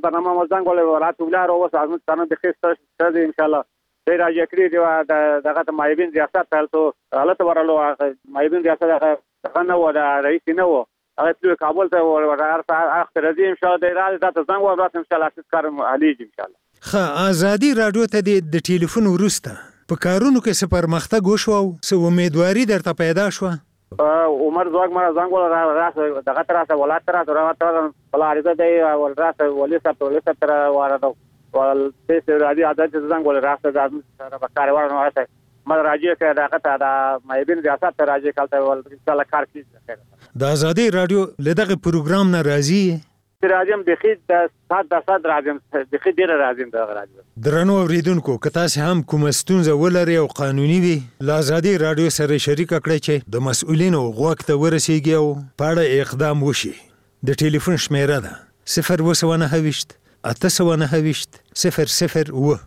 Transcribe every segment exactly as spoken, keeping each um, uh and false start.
برنامه ما زنگ ولې رات ولا رو وس ازمت کنه د خسته ستاسو ان شاء الله د راځي کړی دی دغه مایبین ریاست تاسو حالت ورلو مایبین ریاست هغه نه و د رئیس نه و هغه په کابل ته ورته اخر راځي ان شاء الله د راځي تاسو زنگ ورته ان شاء الله اساس کارم علي ان شاء الله. خا ازادي رادیو ته د ټلیفون ورسته په کارونو کې څه پرمختګ وشو او څه امیدواري درته پیدا شو؟ عمر زوګ ما زنګ ولا راس دغه تراسه ولات تراسه راته بل اړه دی ول راس ولې سره ولې سره واره ول د راځي عادت زنګ ولا راس د سره په کار ورنه واسه ما راځي چې دغه ته د مایبین ریاست ته راځي کالته ول ان شاء الله کار کیږي. د ازادي رادیو لدغه پروګرام نه راځي راځم د خې د سات د سات راځم د خې ډیر راځم د راځم درنو اوریدونکو که تاسو هم کوم ستونزه ولري او قانوني وي ل ازادي رادیو سره شریک کړئ چې د مسؤلینو غوښتنه ورسیږي او پاړه اقدام وشي. د ټلیفون شمیره ده صفر وسونه هويشت اته سونه هويشت صفر صفر و.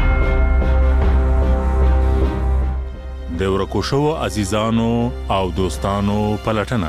د ورکو شو عزیزانو او دوستانو پلټنه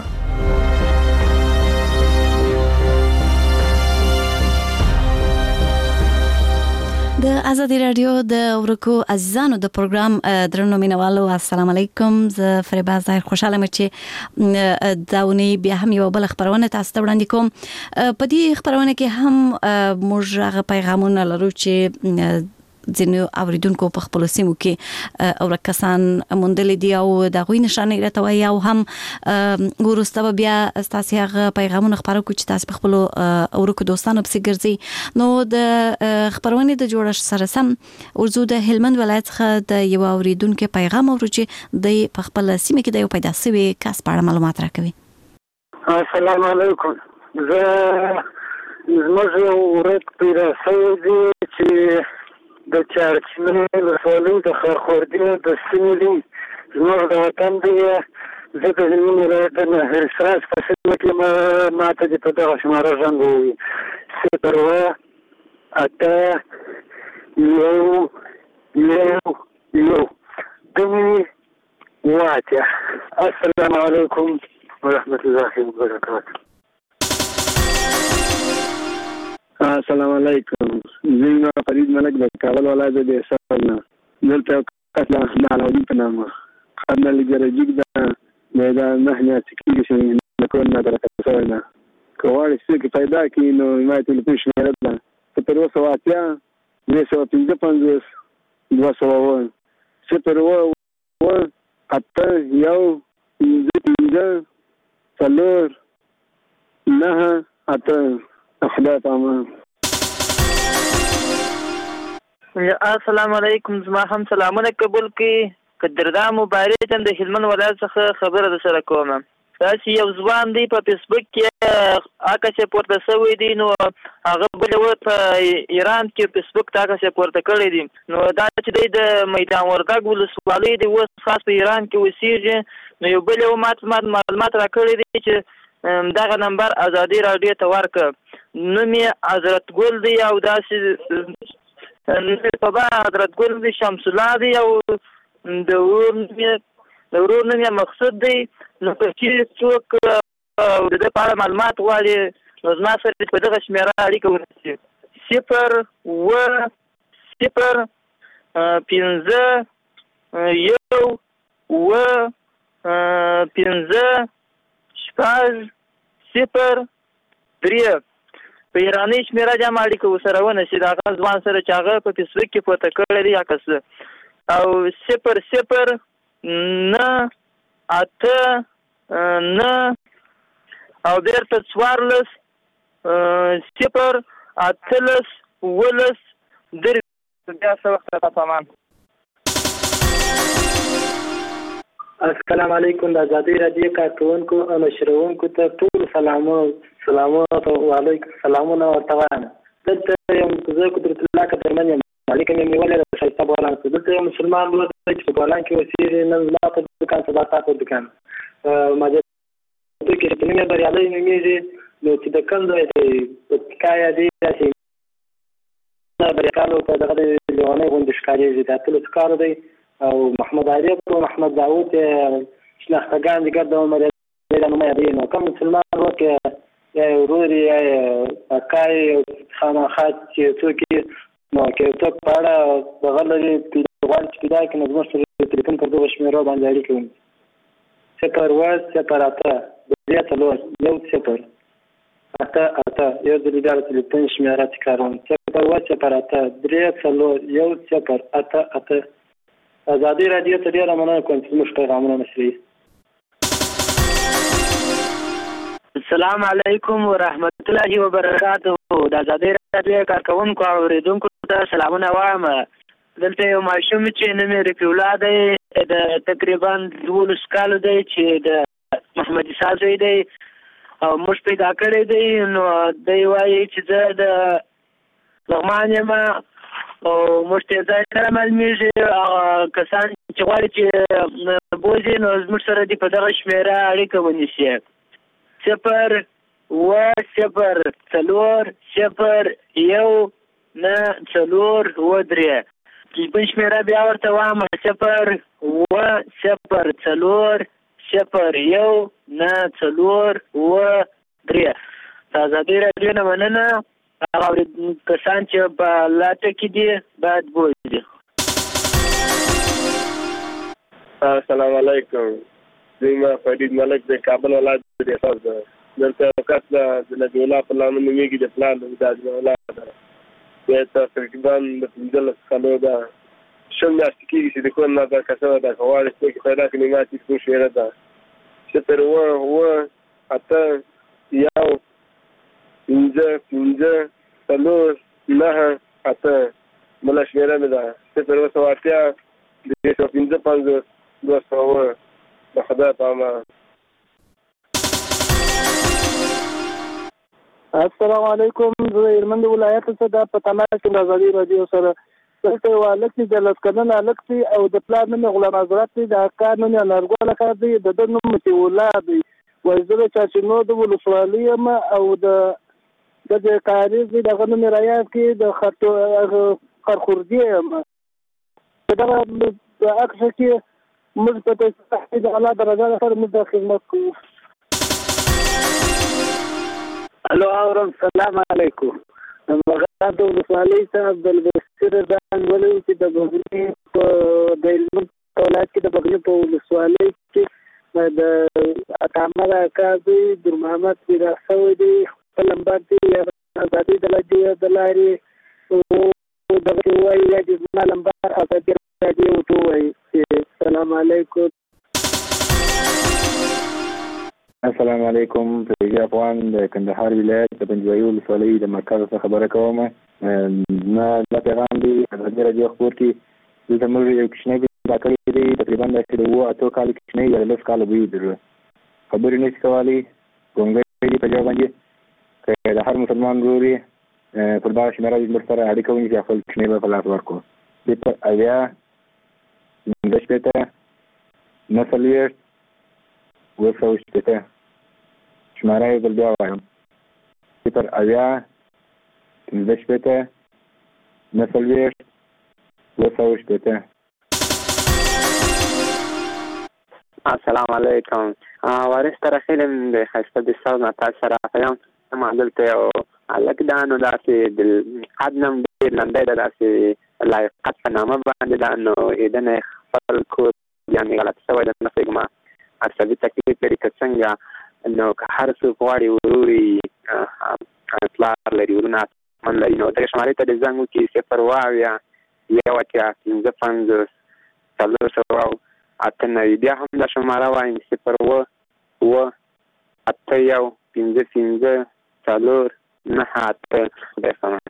د ازادي رادیو د ورکو عزیزانو د پروګرام درنو مینوالو السلام علیکم. زه فریبا ظاهر خوشاله یم چې داونی بیا هم یو بل خبرونه تاسو ته وړاندې کوم. په دې خبرونه کې هم موږ هغه پیغامونه لرو چې ځینو اوریدونکو په خپل سیمو کې او کسان موندل دي او د غوی نشانه راټوي او هم ورسته بیا تاسو هغه پیغامونه خبرو کو چې تاسو په خپل اورکو دوستانو په سیګرځي. نو د خبرونه د جوړش سره سم ورزو د هلمند ولایت څخه د یو اوریدونکو پیغام اورو چې د په خپل سیمه کې د یو پیدا شوی کس په اړه معلومات راکوي. السلام علیکم. زه زموږ ورک پیدا شوی دی چې د چارچمنې ولسوالۍ د خرخوردي د سیمې دی زموږ د وطن دی. زه د هلمند ولایت د هرسراج په سیمه کې ما ته د په دغه شماره زنګ ووایي صفر اوه اته یو یو یو دوه واته. السلام علیکم ورحمة الله وبرکاته. السلام علیکم. زه فرید ملک د کابل ولایت د سرنا دلته کله د علاوی په نامه خدای لګرجیک د میدان نه نه سکیږي چې نو نه درته سوالنه کوړی چې پیدا کړي نو ما ته په شمیره ده په تر اوسه واته نه سو پنځه پنځه دوه سو صفر و اته یو پنځه څلور نه اته احداث امان. السلام علیکم. زما هم سلامونه قبول کړئ. قدردان مبارک د هلمند ولایت څخه خبره در سره کوم. تاسو یو ځوان دی په فیسبوک کې اکه پورته شوی دی نو هغه بل و په ایران کې فیسبوک ته اکه پورته کړی دی نو دا چې د میدان وردګ ولسوالۍ دی و خاص په ایران کې وسیږي نو یو بل مات معلومات را کړی دی چې دغه نمبر ازادي رادیو ته ورکړ. نو می حضرت ګل دی او داسې نو په با حضرت ګل دی شمس الله دی او د ور د ورور نه مقصود دی. نو چې څوک د دې په اړه معلومات غواړي نو زما سره په دغه شمیره اړیکه ونیسي صفر و صفر پنځه یو و پنځه شپږ صفر درې. په ایرانی شمیره جمع اړیکه ورسره ونیسي د هغه ځوان سره چې هغه په فیسبوک کې پورته کړی دی عکس او صفر صفر نه اته نه او بیرته څوارلس صفر اتلس ولس درې. بیا څه وخت راته پامان. السلام علیکم. د ازادي رادیو کارکونکو او نشرونکو ته ټول سلامونه سلامونه وعلیکم سلامونه ورته وایم. دلته یم زه قدرت الله قدرمن یم. علیکم یم نیولې د ښایسته بولان څخه. دلته یو مسلمان ورور دی چې په بولان کې اوسېږي. نن زما په دوکان سبا تا په دوکان ما د دوی کې چې نومې بریالی نومېږي نو چې د کوم ځای دی په کایا دی داسې بریاکانو په دغه د لیونۍ غوندې ښکارېږي. د اتلس کارو دی او محمد عارف او محمد داود شناختګان دي ګرد عمر د نومه دی. نو کوم مسلمان ورور کې یا ورور یا اکا یې خامخا چې څوک نو کې څوک په اړه دغه لري غواړي چې پیدا کړي نو زموږ سره تلیفون پر دغه شمېرو باندې اړیکه ونیسي. صفر اووه صفر اته درې څلور یو صفر اته اته یو ځل بیا د تلیفون شمېره تکراروم. صفر اووه صفر اته درې څلور یو صفر اته اته. ازادي راډیو ته ډېره مننه کوم چې زموږ پیغامونه نشروي. السلام علیکم ورحمت الله وبرکاته. د ازادي راډیو کارکوونکو او اورېدونکو ته سلامونه وایم. دلته یو ماشوم چې نوم یې رفیع الله دی، د تقریبا دولس کالو دی چې د محمد عیسی زوی دی او موږ پیدا کړی دی. نو دی وایي چې زه د لغمان یم او موږ ته ځای سره معلومېږي. هغه کسان چې غواړي چې بوځي نو زموږ سره دې په دغه شمېره اړیکه ونیسي. صفر اووه صفر څلور صفر یو نه څلور اووه درې. تلیفون شمېره بیا ورته وایم صفر اووه صفر څلور صفر یو نه څلور اووه درې. د ازادي راډیو نه مننه. هغه کسان چې په لاټه کې دي باید بوځي. السلام علیکم. زما فرید ملک د کابل ولایت د احساس ده. دلته وخت د نبی الله په نامه نومېږي د پلان د اجماع الله ده. بیا تقریبا د پنځلس کالو ده. شل میاشتې کېږي چې د کور نه دا کسه ده غواړي چې پیدا کړي ما چې کوم شمېره ده صفر اووه اووه اته یو پنځه پنځه څلور نهه اته بله شمېره مې ده. صفر اووه سوه اتیا درې سوه پنځه پنځوس دوه سوه اووه. د خدای په امان. السلام علیکم. زه د هلمند ولایت څخه د په تماس کې د ازادي راډیو سره دلته یو هلک چې د لس کلن هلک دی او د پلار نوم یې غلام حضرت دی، د اکا نوم یې انارګل اکا دی، د ده نوم مطیع الله دی. وایي زه د چاچینو د ولسوالۍ یم او د د کاریز دی دغه نوم یې رایاد کړي د خرخوردي یم. په دغه عکس کې موږ په تصحیح د الله درجه لپاره موږ د خدمت کوو. الو اورم. سلام علیکم. مغرب د ولسوالۍ صاحب بلبستر ځان ولې چې د بغني په د هلمند ولایت کې د بغني په ولسوالۍ کې د اتامر اکا دی در محمد پیدا شوی دی. خپل نمبر دی ازادي د راډیو د لارې دغه وایي یا د زما نمبر ازادي راډیو ته وایي. السلام علیکم. السلام علیکم. فریض افغان د کندهار ولایت د پنجوایي ولسوالۍ د مرکز څخه خبره کوم. ما دا پیغام دی ازادي راډیو خپور کې دلته موږ یو کوچنی پیدا کړی دی تقریبا داسې د اووه اتو کالو کوچنی یا د لس کالو بوی در خبرې نشي کولی. ګونګی دی په جواب باندې که د هر مسلمان ورور یې پر دغه شمېره زموږ سره اړیکه ونیسي خپل کوچنی به په لاس ورکړو. صفر اویا پنځه شپېته نهه څلوېښت اووه سوه شپېته. شماره یې بل بیا وایم صفر اویا پنځه شپېته نهه څلوېښت اووه سوه شپېته. السلام علیکم. وارث ترخیل یم د ښایسته د ساز نه تاسو سره یم. ما دلته یو هلک ده نو داسې د قد نم ډېر لنډی ده داسې لایقت په نامه باندې ده نو ایدنه یې خپل کور یعنې غلط شوی ده نه پوهېږم عصبي تکلیف لري که څنګه نو که هر څوک غواړي ورور یې پلار لري ورونه من لري نو دغه شمارې ته د زنګ وکړي صفر اووه اویا یو اتیا پنځه پنځوس څلور سوه اته نوي. بیا هم دا شماره وایم صفر اووه اووه اته یو پنځه پنځه څلور نهه اته. خدای پامان.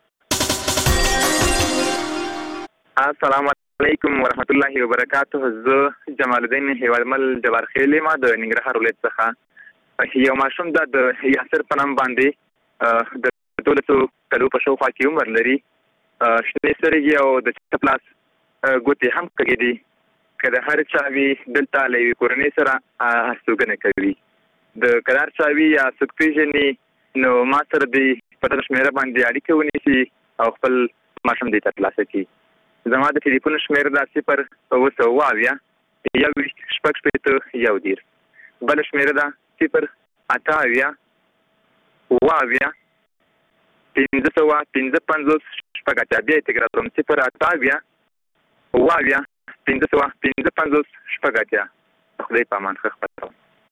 السلام علیکم ورحمت الله وبرکاته. زه جمال الدین هیوادمل جبار خیل یم د ننګرهار ولایت څخه. یو ماشوم دا د یاسر په نام باندې د دولسو کلو په شاوخوا کې عمر لري. شنې سترګې او د چپ لاس ګوتې هم کږې دي. که د هر چا وي دلته له یوې کورنۍ سره هستوګنه کوي. د که د هر چا وي یا څوک پېژني نو ما سره دی په دغه شمېره باندې اړیکه ونیسي او خپل ماشوم دی ترلاسه کړي. زما د ټلیفون شمېره دا صفر اووه سوه اووه اویا یو ویشت شپږ شپېته یو دېرش. بله شمېره ده صفر اته اویا واویا پنځه سوه پنځه پنځوس شپږ اتیا. بیا یې تکرار کوم صفر اته اویا واویا پنځه سوه پنځه پنځوس شپږ اتیا. خدای په امان ښه خپروم.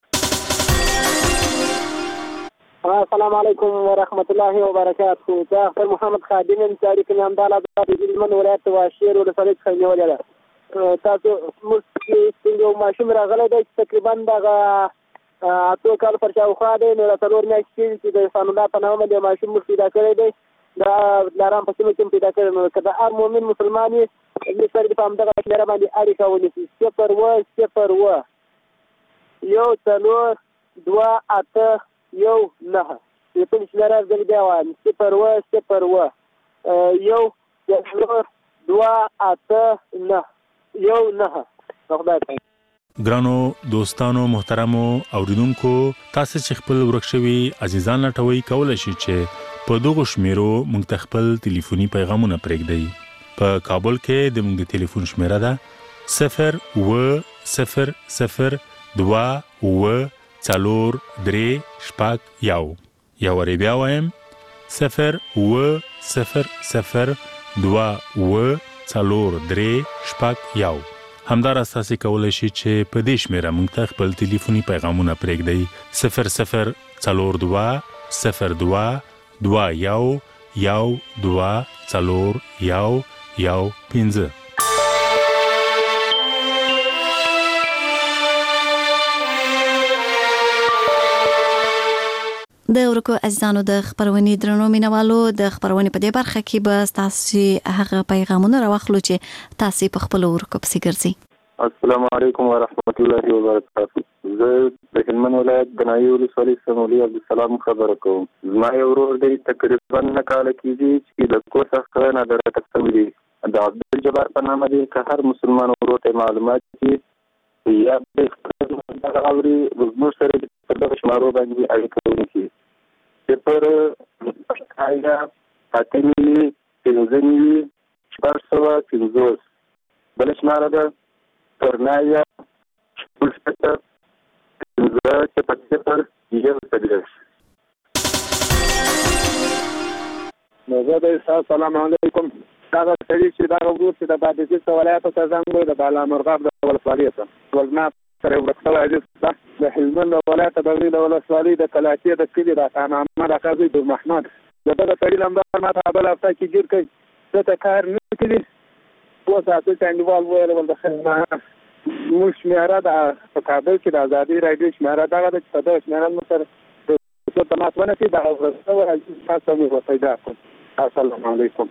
السلام علیکم ورحمت الله وبرکاته. دا خپل محمد خادم یم چې اړیکې مې همدا لحظه د هلمند ولایت واشیر ولسوالۍ څخه نیولې ده. تاسو موږ یو ماشوم راغلی دی چې تقریبا دغه اتو کال پر شاوخوا دی. نو را څلور میاشتې کېږي چې د احسان الله په نامه د ماشوم موږ پیدا کړی دی. دا لارام په سیمه کې هم پیدا کړی. نو که د هر مؤمن مسلمان یې ابن سر دې په همدغه شمېره باندې اړیکه ونیسي. صفر اووه صفر اووه یو څلور دوه اته یو نهه. تلیفون شمېره زه بیا وایم صفر اووه صفر اووه یو څلور دوه اته نهه یو نهه. خدای پاک. ګرانو دوستانو محترمو اوریدونکو، تاسو چې خپل ورک شوي عزیزان لټوي کولای شئ چې په دغه شمیرو موږ ته خپل ټلیفوني پیغامونه پرېږدئ. په کابل کې د موږ د ټلیفون شمیره ده صفر اووه صفر صفر دوه اووه څلور درې شپږ یو. یا وری بیا وایم صفر اووه صفر صفر دوه اووه څلور درې شپږ یو. همداراز تاسو کولای شئ چې په دې شمیره موږ ته خپل ټلیفوني پیغامونه پرېږدئ صفر صفر څلور دوه صفر دوه دوه یو یو دوه څلور یو یو پنځه. د ورکو عزیزانو د خبرونې درنو مینوالو د خبرونې په دې برخه کې به تاسو هغه پیغامونه راوخلو چې تاسو په خپل ورکو پسې ګرځي. السلام علیکم ورحمت الله وبرکاته. زه د هلمند ولایت د نایي ولسوالۍ سمولي عبدالسلام خبره کوم. زما یو ورور دی تقریبا نه کاله کېږي چې د کور څخه نادرته شوی دی. د عبدالجبار په نامه دی. که هر مسلمان ورور ته معلومات دي یا د خپل اوري زموږ سره په دغه شمارو باندې اړیکه ونیسي. صفر آیا اتنی پنځنی شپږ سوه پنځوس. بله شماره ده ترنایا شپږ صفر پنځه صفر صفر یو څلوېښت. نو زه د السلام علیکم. دغه سړي چې دغه ورور چې د بادغیس ولایت ته زنګ وی د بالامرغاب د ولسوالۍ ته ولنا سره ورک شوی عزیز ده. د هلمند ولایت د غوی د ولسوالۍ د کلاتې د کلي د خانامه د قاضي د محمد د دغه سړي نمبر ما ته بل هفته کې ګیر کړي. زه ته کار نه کوي دوه ساعتو چانډیوال ویل ول د خدمت موږ شمېره د په کابل کې د ازادي راډیو شمېره دغه د په دغه شمېره مو سره د تماس ونیسي د ورسته عزیز تاسو مو پیدا کړم. السلام علیکم.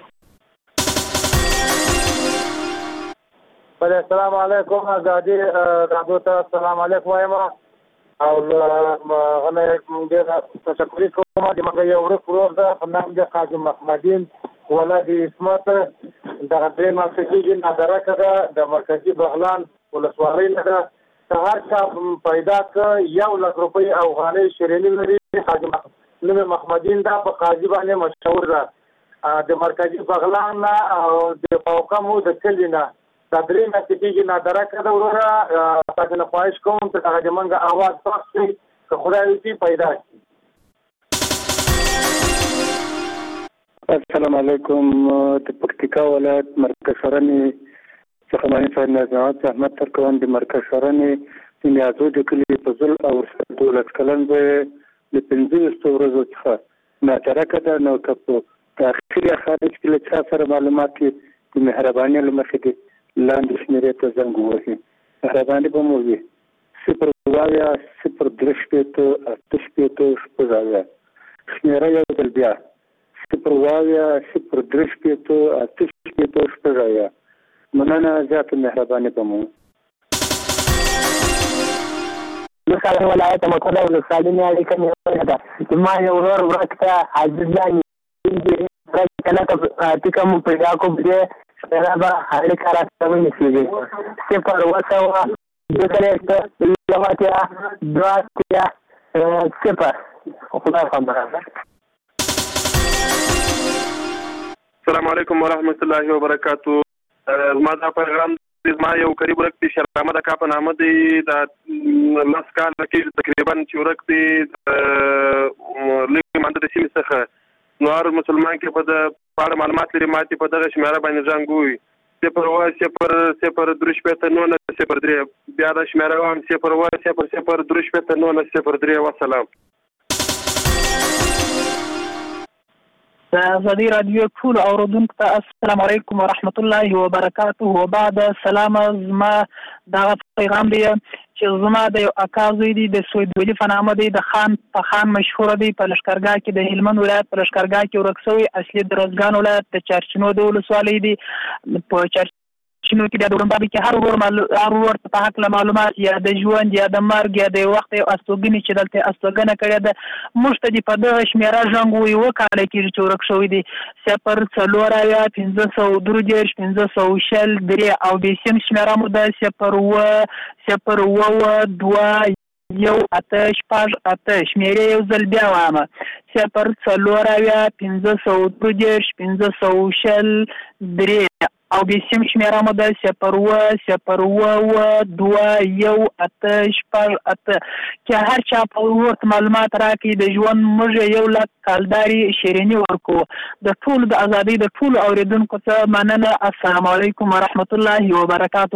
السلام علیکم. ازادي راډیو ته السلام علیکم وایم او غنه ډیر تشکر کوم. د مګر یو ورک ورور ده نام د قاضي محمدین ولادي اسمت دغه دې مرکزي نادرکه ده د مرکزي بغلان ولسوالۍ نه ده. هر چا پیدا ک یو لک روپۍ او غالۍ شیرینی لري. قاضي محمدین دا په قاضي باندې مشهور ده. د مرکزي بغلان او د فوقمو د کلینا دا درې میاشتې کېږي نادرکه ده وروره. تاسو نه خواهش کوم چې هغه زموږ اواز پاک شي که خدای وکړي پیدا شي. السلام علیکم. د پکتیکا ولایت مرکز شرنې څخه مانی صاحب نظامت احمد ترکوان د مرکز شرنې د نیازو د کلي په ځل او دولت کلن به د پنځه ورځو څخه نادرکه ده. نو که په تاخیر خارج کې له چا سره معلومات د مهربانۍ له مخې دي لاندې شمېرې ته زنګ ووهي. مهرباني به مو وي صفر اویا صفر درې شپېته اته شپېته شپږ اویا. شمېره یو ځل بیا صفر اویا صفر درې شپېته اته شپېته شپږ اویا. مننه. زیاته مهرباني به مو. مثلا ولایت مقدس ولسوالۍ نه اړیکه نیولې ده. زما یو ورور ورک ته عزیزان کله ټیکه مو پیدا کوم دی شمېره به اړیکه راته ونیسېږي صفر اوه سوه دوه څلوېښت یو اتیا دوه اتیا صفر. خدای خبره ده. السلام علیکم ورحمت الله وبرکاتو. زما دا پیغام زما یو قریب ورک دی شیر احمد اکا په نامه دی د لس کال کې تقریبا چې ورک دی لږ مانده د سیمې څخه نو هر مسلمان کې په د پاړه معلومات لري ماتې په دغه شمیره باندې ژانګوي صفر اوه صفر صفر درې شپېته نولس صفر درې بیا دا شمیره وایم صفر اوه صفر صفر درې شپېته نولس صفر درې وسلام. د ازادي راډیو ټول اوریدونکو ته السلام علیکم ورحمت الله وبرکاته. وبعد سلام زما دغه پیغام دی چې زما د یو اکا زوی دی د سوید ولی په نامه دی د خان په خان مشهور دی په لشکرګاه کې د هلمند ولایت په لشکرګاه کې ورک شوی اصلي د روزګان ولایت د چارچینو د ولسوالۍ دی په چارچینو کې د ورمبابي کې هر ور هر ور په حق معلومات یا د ژوند یا د مرګ یا د وخت او استوګنی چې دلته استوګنه کړې ده مشتدي په دغه شمیره ژوندوي وکړي کې چې ورک شوی دی صفر څلور یا پنځه سوه درې دېرش پنځه سوه شل درې او د سیم شمیره مو ده صفر اوه صفر اوه دوه یو اته شپږ اته شمیرې یو ځل بیا وایم صفر څلور یا پنځه سوه درې دېرش پنځه سوه شل درې او د سیم شمیره مو ده صفر اوه صفر اوه دوه یو اته شپږ اته چې هر چا په ورته معلومات راکړي د ژوند موږ یو لک کالداري شیریني ورکو د ټول د ازادي د ټول اوریدونکو ته مننه. السلام علیکم ورحمت الله وبرکاته.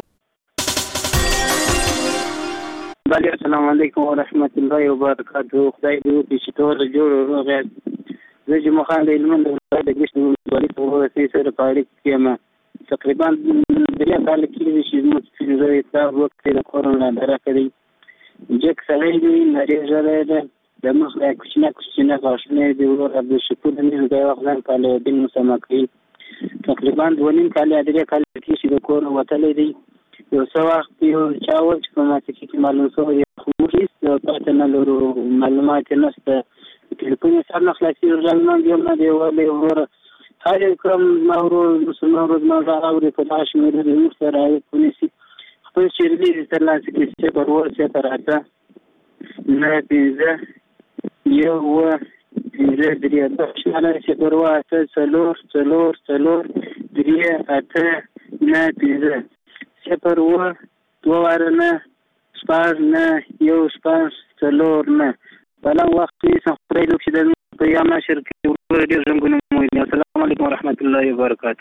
بله السلام علیکم ورحمت الله وبرکاته. خدای دې وکړي چې ټول جوړ روغ یاست. زه جمعه خان د هلمند ولایت د ګشت ولسوالۍ په ورسۍ سره په اړیکه کې یم. تقریبا درې کاله کېږي چې زموږ فلزر اطلاع وکړې د کورونا ډره کړی جک سړی دی نرۍ ژړی ده د مخ دا کوچنه کوچنه غاښونه دی ورور عبدالشکور د مې د وخت ځان کاله دین مسمه کوي تقریبا دوه نیم کاله درې کاله کې چې د کور وتلی دی یو څه وخت یو چا وویل چې په ماسکي کې معلوم شوی خو موږ هېڅ پته نه لرو معلومات یې نشته تلیفون یې سر نه خلاصېږي ژړمند یم نه دی ویلی وروره هر یو کړم زما ورور مسلمان ورور زما غږ اوري په دغه شمېره د موږ سره اړیکه ونیسي خپل شعري دې ترلاسه کړي صفر اوه صفر اته نهه پنځه یو اوه پنځه درې دغه شمېره صفر اوه اته څلور څلور څلور درې اته نهه پنځه صفر اوه دوه واره نه شپږ نه یو شپږ څلور نه بله وخت نیسم خدای دې وکړي د په یا نشر کې ورور ډېر ژوندونه مو ویني. السلام علیکم ورحمت الله وبرکاته.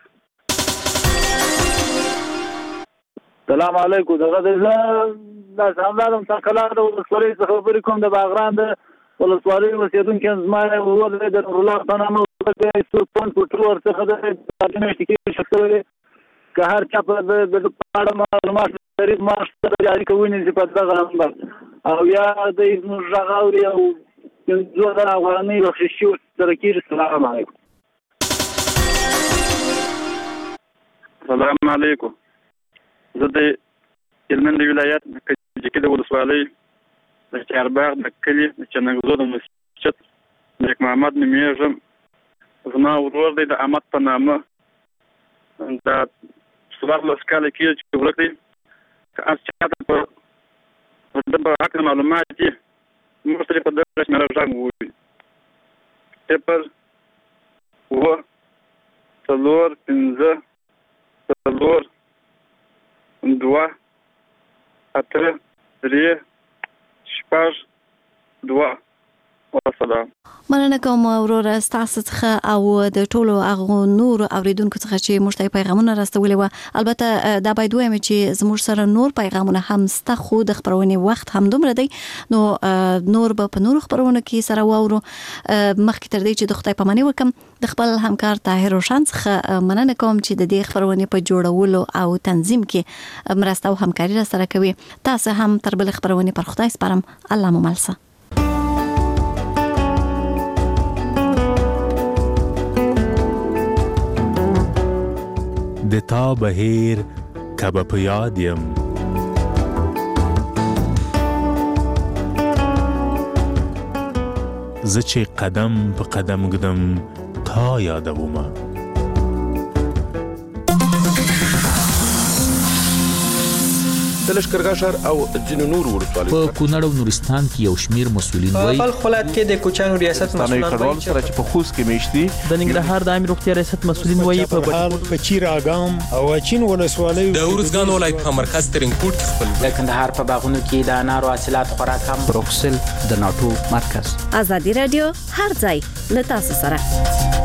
السلام علیکم. دغه د زه دا سامدارم څنګه د ولسوالۍ څخه خبرې کوم د باغران د ولسوالۍ اوسېدونکی زما ورور دی د نورالله په نامه سورپون پټرو ورڅخه د میاشتې کې شک شوی که هر چا په د اړه معلومات لري ما سره اړیکه ونیسي په دغه نمبر او یا د زموږ غږ اوري او زه د افغانۍ بخششي ورسره کېږي. السلام علیکم. السلام علیکم. زه د هلمند ولایت د کجکي د ولسوالۍ د چارباغ د کلي د چنګزو د مسجد نیک محمد نومیږم. زما ورور دی د احمد په نامه دا څوارلس کاله کېږي چې ورک دی که هر چاته په د په حق معلومات دي موږ سره په دغه شمېره غږ ووایي صفر اوه څلور پنځه څلور دوه اته درې شپږ دوه وسلام. مننه کوم وروره ستاسو څخه او د ټولو هغو نور اوریدونکو څخه چې موږ ته پیغامونه راستولي وو. البته دا باید وایم چې زموږ سره نور پیغامونه هم سته خو د خبرونې وخت هم دومره دی نو نور به په نورو خبرونو کې سره واورو. مخکې تر دې چې د خدای پاماني وکم د خپل همکار طاهر روشن څخه مننه کوم چې د دې خبرونې په جوړولو او تنظیم کې مرسته او همکاري را سره کوي. تاسو هم تر بل خبرونې پر خدای سپارم. الله مو ملسه. د تا بهیر کبه په یاد یم زه چې قدم په قدم ږدم تا یادومه د لشکرګاه ښار او ځینو نورو ولسوالیو په کونړ او نورستان کې یو شمیر مسؤلین په وایي بلخ ولایت کې د کوچانو ریاست مسؤلین وایي چې په خوست کې میشتي د ننګرهار د عامه روغتیا ریاست مسؤلین وایي په بټال په چیراګام او اچین ولسوالۍ د ورزګان ولایت په مرکز ترینکوټ کې خپل د کندهار په باغونو کې د انارو حاصلات خورا کم بروکسل د ناټو مرکز ازادي رادیو هر ځای له تاسو سره